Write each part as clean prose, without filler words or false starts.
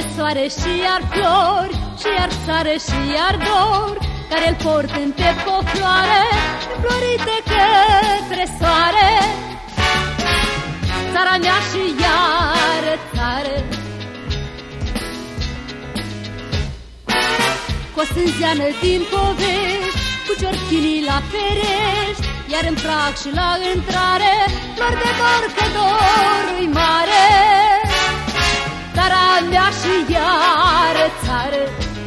soare și iar flori, și iar sare și iar dor, care îl port în piept cu o floare, înflorite către soare. Țara mea și iară țară, cu o sânzeană din povești, cu ciorchinii la ferești, iar în prag și la intrare, flori de dor, că dorul-i mare. Țara mea și iară țară,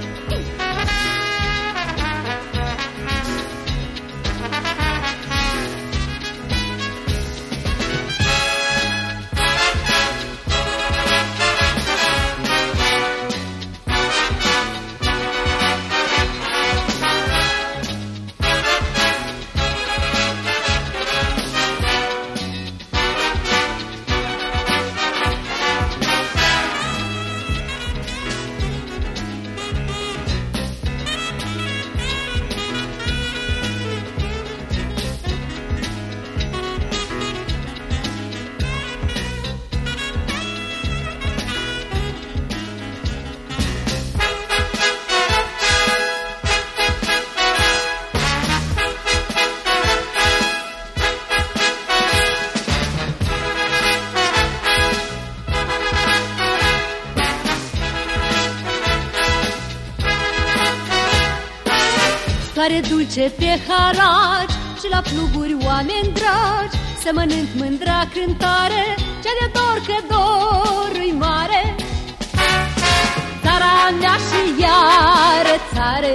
soare dulce pe haraci și la pluguri oameni dragi, să mănânc mândra cântare, cea de dor, că dorul-i mare. Țara mea și iară țară,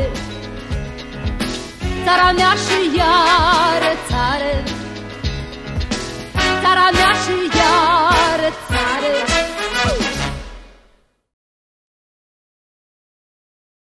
țara mea și iară țară, țara mea și iară